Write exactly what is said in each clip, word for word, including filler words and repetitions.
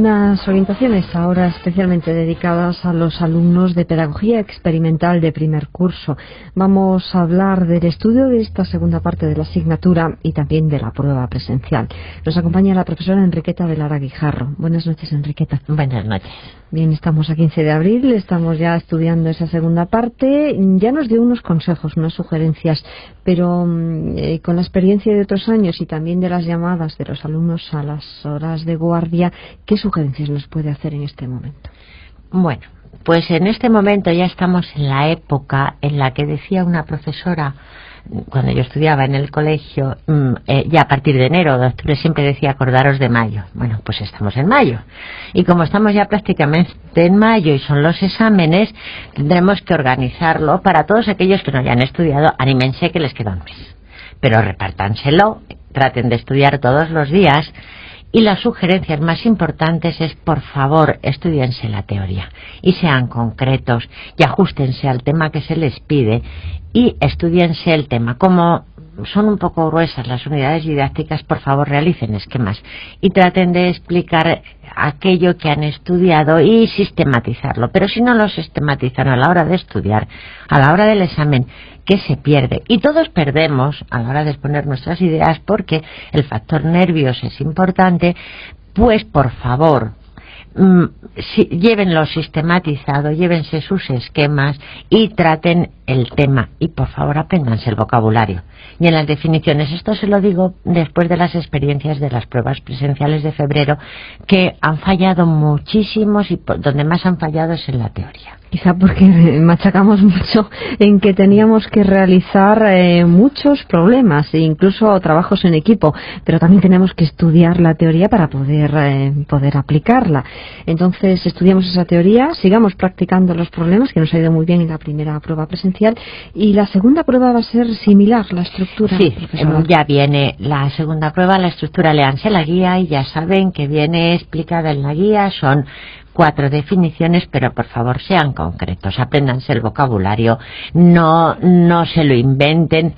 Unas orientaciones ahora especialmente dedicadas a los alumnos de Pedagogía Experimental de primer curso. Vamos a hablar del estudio de esta segunda parte de la asignatura y también de la prueba presencial. Nos acompaña la profesora Enriqueta de Lara Guijarro. Buenas noches, Enriqueta. Buenas noches. Bien, estamos a quince de abril, estamos ya estudiando esa segunda parte. Ya nos dio unos consejos, unas sugerencias, pero eh, con la experiencia de otros años y también de las llamadas de los alumnos a las horas de guardia, ¿qué sugerencias nos puede hacer en este momento? Bueno, pues en este momento ya estamos en la época en la que decía una profesora, cuando yo estudiaba en el colegio, eh, ya a partir de enero o de octubre siempre decía acordaros de mayo. Bueno, pues estamos en mayo. Y como estamos ya prácticamente en mayo y son los exámenes, tendremos que organizarlo para todos aquellos que no hayan estudiado. Anímense que les queda un mes. Pero repártanselo, traten de estudiar todos los días. Y las sugerencias más importantes es, por favor, estudiense la teoría y sean concretos y ajustense al tema que se les pide y estudiense el tema. Como son un poco gruesas las unidades didácticas, por favor, realicen esquemas y traten de explicar aquello que han estudiado y sistematizarlo. Pero si no lo sistematizan a la hora de estudiar, a la hora del examen, ¿qué se pierde? Y todos perdemos a la hora de exponer nuestras ideas porque el factor nervios es importante. Pues por favor, mmm, si, llévenlo sistematizado, llévense sus esquemas y traten el tema. Y por favor apréndanse el vocabulario. Y en las definiciones, esto se lo digo después de las experiencias de las pruebas presenciales de febrero, que han fallado muchísimos y donde más han fallado es en la teoría. Quizá porque machacamos mucho en que teníamos que realizar eh, muchos problemas e incluso trabajos en equipo, pero también tenemos que estudiar la teoría para poder eh, poder aplicarla. Entonces estudiamos esa teoría, sigamos practicando los problemas, que nos ha ido muy bien en la primera prueba presencial, y la segunda prueba va a ser similar, la estructura. Sí, profesora. Ya viene la segunda prueba, la estructura, léanse la guía y ya saben que viene explicada en la guía, son cuatro definiciones, pero por favor sean concretos, apréndanse el vocabulario, no, no se lo inventen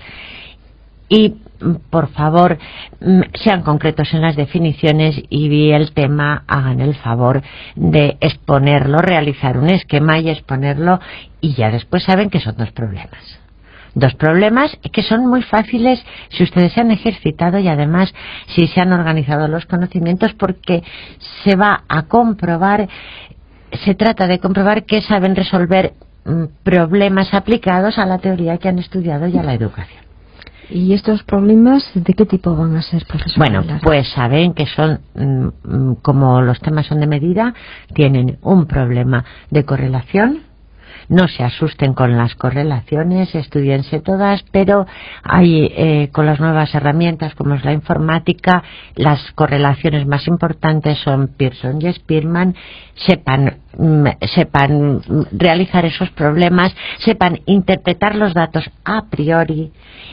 y por favor sean concretos en las definiciones y el tema hagan el favor de exponerlo, realizar un esquema y exponerlo y ya después saben que son dos problemas. Dos problemas que son muy fáciles si ustedes se han ejercitado y además si se han organizado los conocimientos, porque se va a comprobar, se trata de comprobar que saben resolver mm, problemas aplicados a la teoría que han estudiado y a la educación. ¿Y estos problemas de qué tipo van a ser, profesor? Bueno, pues saben que son, mm, como los temas son de medida, tienen un problema de correlación. No se asusten con las correlaciones, estudiense todas, pero hay eh, con las nuevas herramientas como es la informática, las correlaciones más importantes son Pearson y Spearman. Sepan, mm, sepan realizar esos problemas, sepan interpretar los datos a priori.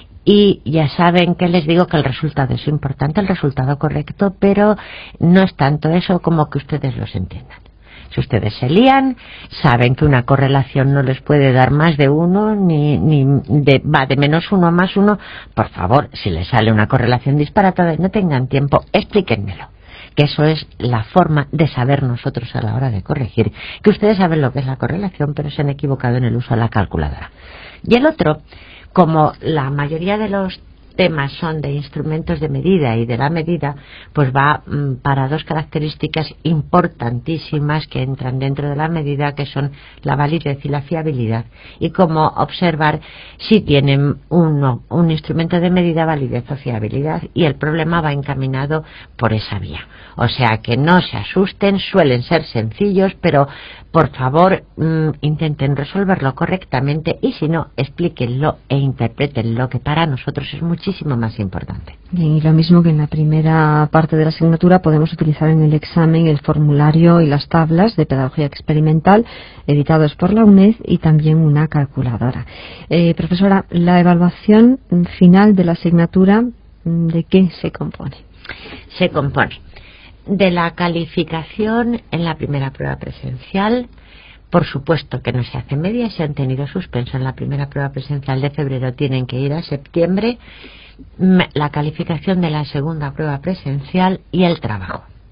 Y ya saben que les digo que el resultado es importante, el resultado correcto, pero no es tanto eso como que ustedes los entiendan. Si ustedes se lían, saben que una correlación no les puede dar más de uno, ni, ni de, va de menos uno a más uno. Por favor, si les sale una correlación disparatada y no tengan tiempo, explíquenmelo. Que eso es la forma de saber nosotros a la hora de corregir. Que ustedes saben lo que es la correlación, pero se han equivocado en el uso de la calculadora. Y el otro, como la mayoría de los temas son de instrumentos de medida y de la medida, pues va mmm, para dos características importantísimas que entran dentro de la medida, que son la validez y la fiabilidad, y cómo observar si tienen uno, un instrumento de medida, validez o fiabilidad, y el problema va encaminado por esa vía. O sea que no se asusten, suelen ser sencillos, pero por favor mmm, intenten resolverlo correctamente y si no, explíquenlo e interpretenlo, que para nosotros es muchísimo más importante. Bien, y lo mismo que en la primera parte de la asignatura, podemos utilizar en el examen el formulario y las tablas de Pedagogía Experimental editados por la UNED y también una calculadora. Eh, profesora, la evaluación final de la asignatura, ¿de qué se compone? Se compone de la calificación en la primera prueba presencial. Por supuesto que no se hace media, si han tenido suspenso en la primera prueba presencial de febrero tienen que ir a septiembre, la calificación de la segunda prueba presencial y el trabajo.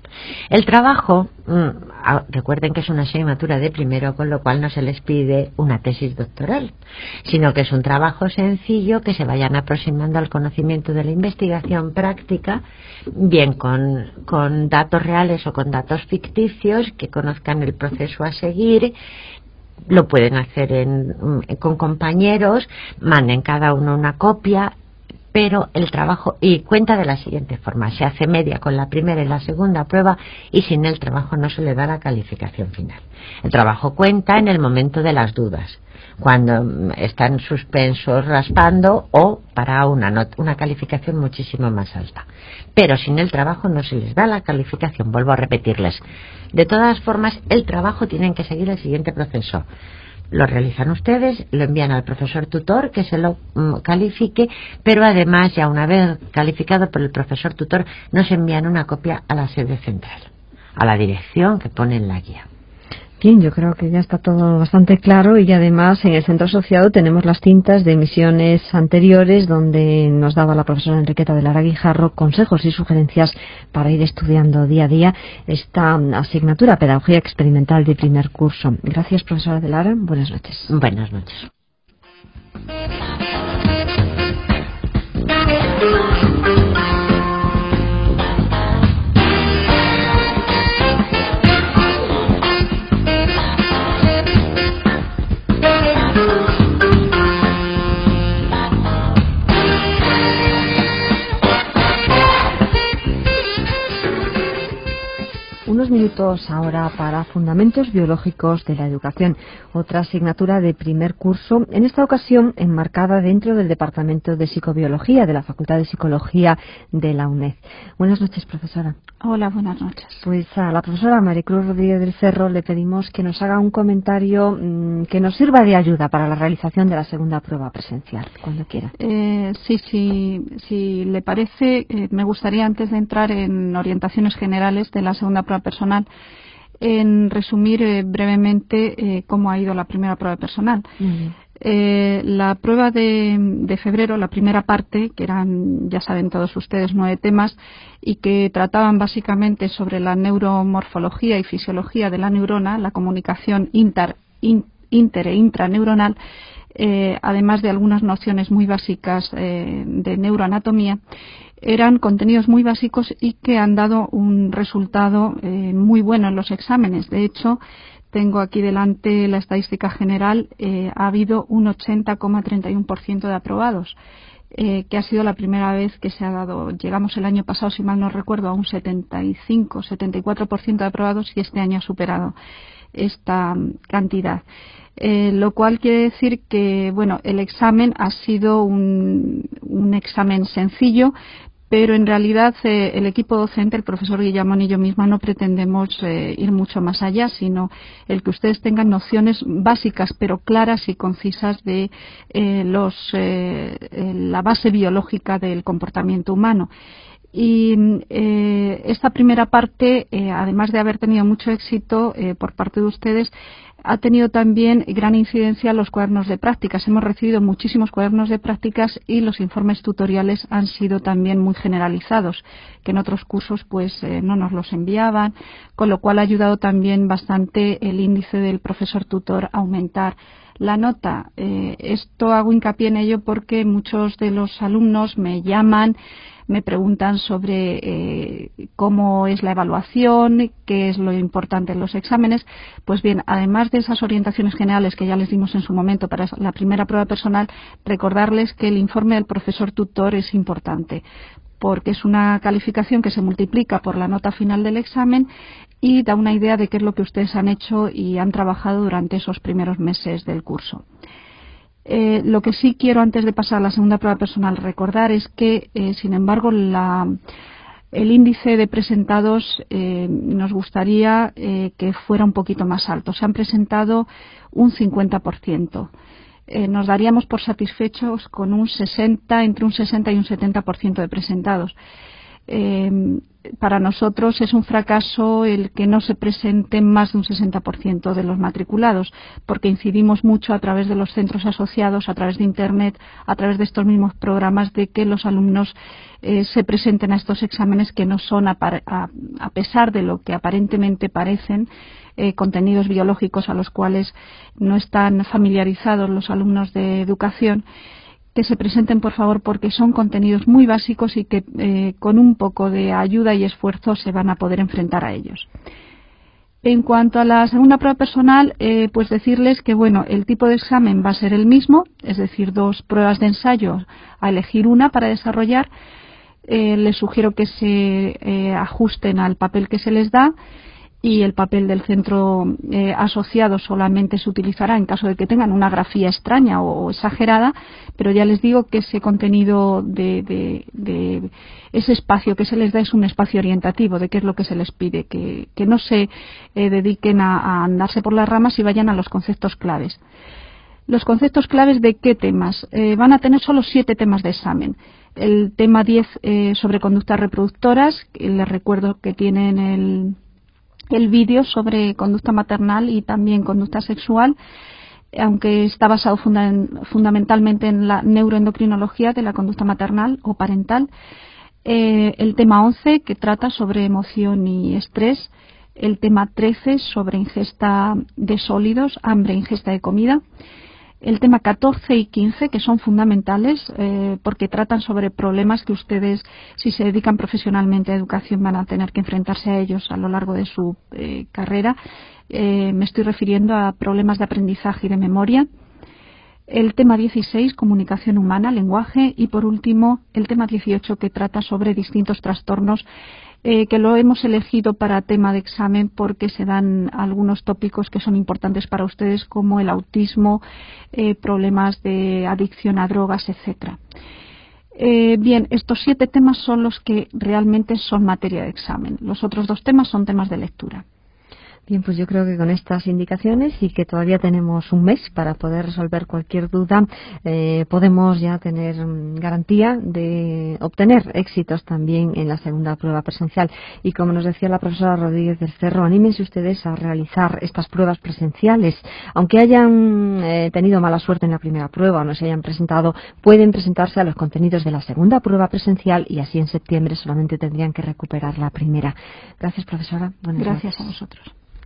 El trabajo, recuerden que es una asignatura de primero, con lo cual no se les pide una tesis doctoral, sino que es un trabajo sencillo que se vayan aproximando al conocimiento de la investigación práctica, bien con, con datos reales o con datos ficticios, que conozcan el proceso a seguir. Lo pueden hacer en, con compañeros, manden cada uno una copia, pero el trabajo, y cuenta de la siguiente forma: se hace media con la primera y la segunda prueba, y sin el trabajo no se le da la calificación final. El trabajo cuenta en el momento de las dudas, cuando están suspensos raspando, o para una, not- una calificación muchísimo más alta. Pero sin el trabajo no se les da la calificación, vuelvo a repetirles. De todas formas, el trabajo tienen que seguir el siguiente proceso. Lo realizan ustedes, lo envían al profesor tutor que se lo mm, califique, pero además, ya una vez calificado por el profesor tutor, nos envían una copia a la sede central, a la dirección que pone en la guía. Bien, yo creo que ya está todo bastante claro, y además en el centro asociado tenemos las cintas de emisiones anteriores donde nos daba la profesora Enriqueta de Lara Guijarro consejos y sugerencias para ir estudiando día a día esta asignatura Pedagogía Experimental de primer curso. Gracias, profesora de Lara. Buenas noches. Buenas noches. Unos minutos ahora para Fundamentos Biológicos de la Educación, otra asignatura de primer curso, en esta ocasión enmarcada dentro del Departamento de Psicobiología de la Facultad de Psicología de la UNED. Buenas noches, profesora. Hola, buenas noches. Pues a la profesora Maricruz Rodríguez del Cerro le pedimos que nos haga un comentario mmm, que nos sirva de ayuda para la realización de la segunda prueba presencial, cuando quiera. Eh, sí, sí, si le parece, eh, me gustaría, antes de entrar en orientaciones generales de la segunda prueba personal, en resumir eh, brevemente eh, cómo ha ido la primera prueba personal. Mm. Eh, la prueba de, de febrero, la primera parte, que eran, ya saben todos ustedes, nueve temas, y que trataban básicamente sobre la neuromorfología y fisiología de la neurona, la comunicación inter, in, inter e intraneuronal, eh, además de algunas nociones muy básicas eh, de neuroanatomía, eran contenidos muy básicos y que han dado un resultado eh, muy bueno en los exámenes. De hecho, tengo aquí delante la estadística general, eh, ha habido un ochenta coma treinta y uno por ciento de aprobados, eh, que ha sido la primera vez que se ha dado. Llegamos el año pasado, si mal no recuerdo, a un setenta y cinco, setenta y cuatro por ciento de aprobados, y este año ha superado esta cantidad. Eh, lo cual quiere decir que, bueno, el examen ha sido un, un examen sencillo, pero en realidad eh, el equipo docente, el profesor Guillamón y yo misma, no pretendemos eh, ir mucho más allá, sino el que ustedes tengan nociones básicas pero claras y concisas de eh, los, eh, la base biológica del comportamiento humano. Y eh, esta primera parte, eh, además de haber tenido mucho éxito eh, por parte de ustedes, ha tenido también gran incidencia los cuadernos de prácticas. Hemos recibido muchísimos cuadernos de prácticas y los informes tutoriales han sido también muy generalizados, que en otros cursos pues eh, no nos los enviaban, con lo cual ha ayudado también bastante el índice del profesor tutor a aumentar la nota. Eh, esto hago hincapié en ello porque muchos de los alumnos me llaman, me preguntan sobre eh, cómo es la evaluación, qué es lo importante en los exámenes. Pues bien, además de esas orientaciones generales que ya les dimos en su momento para la primera prueba personal, recordarles que el informe del profesor tutor es importante, porque es una calificación que se multiplica por la nota final del examen y da una idea de qué es lo que ustedes han hecho y han trabajado durante esos primeros meses del curso. Eh, lo que sí quiero, antes de pasar a la segunda prueba personal, recordar es que, eh, sin embargo, la, el índice de presentados eh, nos gustaría eh, que fuera un poquito más alto. Se han presentado un cincuenta por ciento. Eh, nos daríamos por satisfechos con un sesenta, entre un sesenta y un setenta por ciento de presentados. Eh, para nosotros es un fracaso el que no se presenten más de un sesenta por ciento de los matriculados, porque incidimos mucho a través de los centros asociados, a través de Internet, a través de estos mismos programas, de que los alumnos eh, se presenten a estos exámenes que no son, a, a, a pesar de lo que aparentemente parecen, eh, contenidos biológicos a los cuales no están familiarizados los alumnos de educación. Que se presenten, por favor, porque son contenidos muy básicos y que eh, con un poco de ayuda y esfuerzo se van a poder enfrentar a ellos. En cuanto a la segunda prueba personal, eh, pues decirles que bueno, el tipo de examen va a ser el mismo, es decir, dos pruebas de ensayo, a elegir una para desarrollar. Eh, les sugiero que se eh, ajusten al papel que se les da, y el papel del centro eh, asociado solamente se utilizará en caso de que tengan una grafía extraña o, o exagerada, pero ya les digo que ese contenido de, de, de ese espacio que se les da es un espacio orientativo de qué es lo que se les pide, que, que no se eh, dediquen a, a andarse por las ramas y vayan a los conceptos claves. Los conceptos claves de qué temas. Eh, van a tener solo siete temas de examen. El tema diez eh, sobre conductas reproductoras, les recuerdo que tienen el el vídeo sobre conducta maternal y también conducta sexual, aunque está basado funda fundamentalmente en la neuroendocrinología de la conducta maternal o parental. Eh, el tema once, que trata sobre emoción y estrés. El tema trece, sobre ingesta de sólidos, hambre e ingesta de comida. El tema catorce y quince, que son fundamentales eh, porque tratan sobre problemas que ustedes, si se dedican profesionalmente a educación, van a tener que enfrentarse a ellos a lo largo de su eh, carrera. Eh, me estoy refiriendo a problemas de aprendizaje y de memoria. El tema dieciséis, comunicación humana, lenguaje. Y por último, el tema dieciocho, que trata sobre distintos trastornos, eh, que lo hemos elegido para tema de examen porque se dan algunos tópicos que son importantes para ustedes, como el autismo, eh, problemas de adicción a drogas, etcétera. Eh, bien, estos siete temas son los que realmente son materia de examen. Los otros dos temas son temas de lectura. Bien, pues yo creo que con estas indicaciones y que todavía tenemos un mes para poder resolver cualquier duda, eh, podemos ya tener garantía de obtener éxitos también en la segunda prueba presencial. Y como nos decía la profesora Rodríguez del Cerro, anímense ustedes a realizar estas pruebas presenciales. Aunque hayan eh, tenido mala suerte en la primera prueba o no se hayan presentado, pueden presentarse a los contenidos de la segunda prueba presencial y así en septiembre solamente tendrían que recuperar la primera. Gracias, profesora. Buenas Gracias noches. a vosotros.